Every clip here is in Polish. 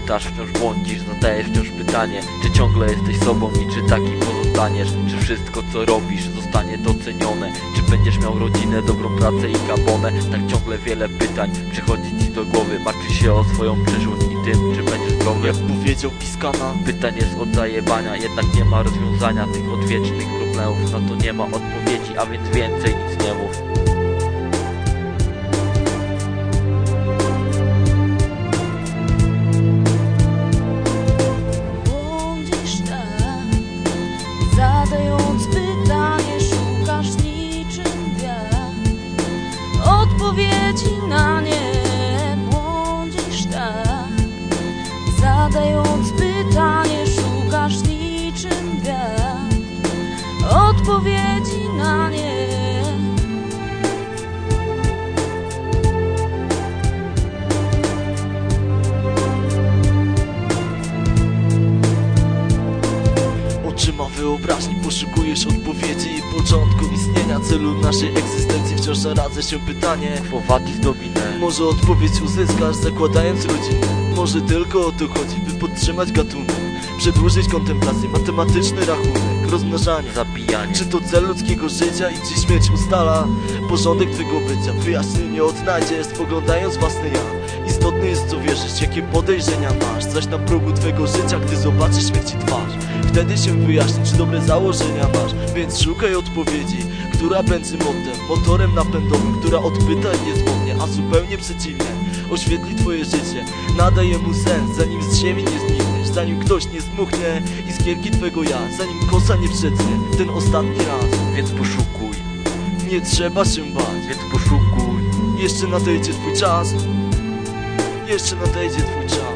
pytasz, wciąż błądzisz, zadajesz wciąż pytanie, czy ciągle jesteś sobą i czy taki pozostaniesz? Czy wszystko co robisz zostanie docenione? Czy będziesz miał rodzinę, dobrą pracę i kabonę? Tak ciągle wiele pytań przychodzi ci do głowy. Martwisz się o swoją przyszłość i tym, czy będziesz zdrowy. Jak powiedział Piskana, pytań jest od zajebania, jednak nie ma rozwiązania tych odwiecznych problemów. Na to nie ma odpowiedzi, a więc więcej nic nie mów. Zadając pytanie, szukasz niczym wiatr odpowiedzi na nie, błądzisz tak. Zadając pytanie, szukasz niczym wiatr odpowiedzi na nie. Oczyma wyobraźni poszukujesz odpowiedzi i początku istnienia, celu naszej egzystencji. Wciąż naradza się pytanie, Quo vadis domine. może odpowiedź uzyskasz zakładając rodzinę. Może tylko o to chodzi, by podtrzymać gatunek, przedłużyć kontemplację, matematyczny rachunek, rozmnażanie, Zabijanie. czy to cel ludzkiego życia i czy śmierć ustala porządek twego bycia? Wyjaśnienie odnajdziesz spoglądając własny ja. Istotne jest co wierzysz, jakie podejrzenia masz, zaś na progu twego życia, gdy zobaczysz śmierci twarz, wtedy się wyjaśni, czy dobre założenia masz. Więc szukaj odpowiedzi, która będzie motorem napędowym, która odpyta niezwodnie, a zupełnie przeciwnie, oświetli twoje życie, nadaje mu sens, zanim z ziemi nie znikniesz, zanim ktoś nie zmuchnie iskierki twego ja, zanim kosa nie przetnie ten ostatni raz. Więc poszukuj, Nie trzeba się bać, więc poszukuj. jeszcze nadejdzie twój czas, jeszcze nadejdzie twój czas.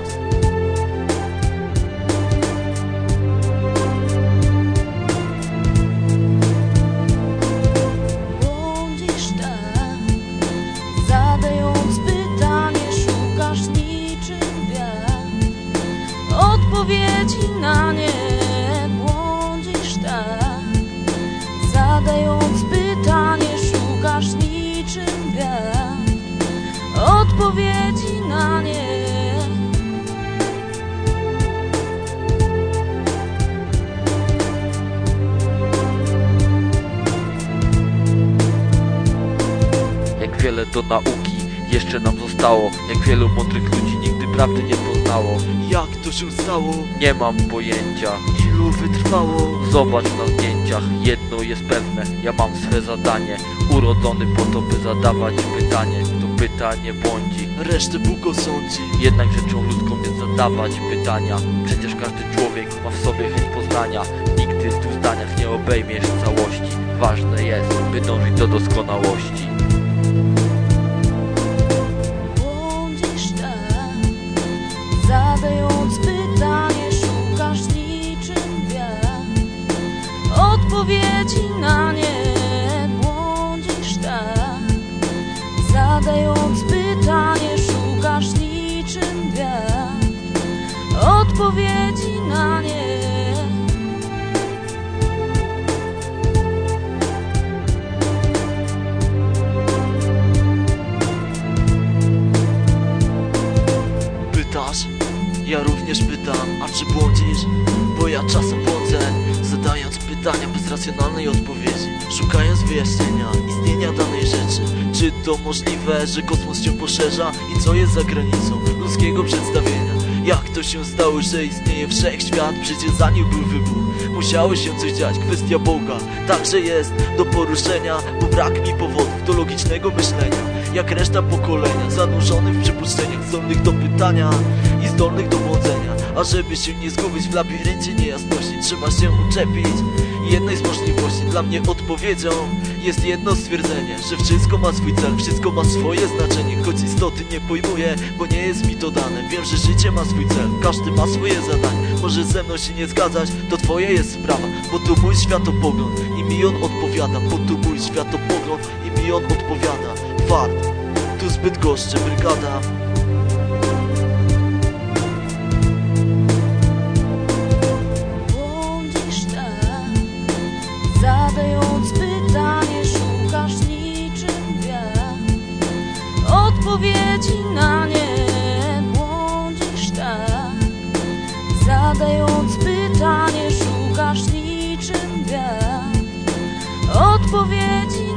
Błądzisz tak, zadając pytanie, szukasz niczym wiatr odpowiedzi na nie, błądzisz tak. Zadając pytanie, szukasz niczym wiatr odpowiedzi na nie. Jak wiele do nauki jeszcze nam zostało, jak wielu mądrych ludzi nigdy prawdy nie poznało. Jak to się stało? Nie mam pojęcia, Ilu wytrwało? zobacz na zdjęciach. Jedno jest pewne, ja mam swe zadanie, urodzony po to, by zadawać pytanie. Kto pyta, nie błądzi, Resztę Bóg osądzi. jednak rzeczą ludzką jest zadawać pytania. Przecież każdy człowiek ma w sobie chęć poznania. Nigdy w 2 zdaniach nie obejmiesz całości. Ważne jest, by dążyć do doskonałości. Błądzisz tak, zadając pytanie, szukasz niczym wiatr odpowiedzi na nie, błądzisz tak. Zadając pytanie, szukasz niczym wiatr odpowiedzi na nie. Pytasz? Ja również pytam, a czy błądzisz? Bo ja czasem błądzę, zadając pytania bez racjonalnej odpowiedzi, szukając wyjaśnienia istnienia danej rzeczy. Czy to możliwe, że kosmos się poszerza i co jest za granicą ludzkiego przedstawienia? Jak to się stało, że istnieje wszechświat? Przecież zanim był wybuch, musiało się coś dziać. Kwestia Boga także jest do poruszenia, bo brak mi powodów do logicznego myślenia. Jak reszta pokolenia, zanurzonych w przypuszczeniach, zdolnych do pytania i zdolnych do błądzenia. A żeby się nie zgubić w labiryncie niejasności, trzeba się uczepić jednej z możliwości. Dla mnie odpowiedzią jest jedno stwierdzenie, że wszystko ma swój cel, wszystko ma swoje znaczenie. Choć istoty nie pojmuję, bo nie jest mi to dane. Wiem, że życie ma swój cel, każdy ma swoje zadanie. Może ze mną się nie zgadzać, to twoja jest sprawa, bo to mój światopogląd i mi on odpowiada. Bo to mój światopogląd i mi on odpowiada. Fart, tu zbyt goszczy brygada. Błądzisz tak, zadając pytanie, szukasz niczym wiatr odpowiedzi na nie, błądzisz tak. Zadając pytanie, szukasz niczym wiatr odpowiedzi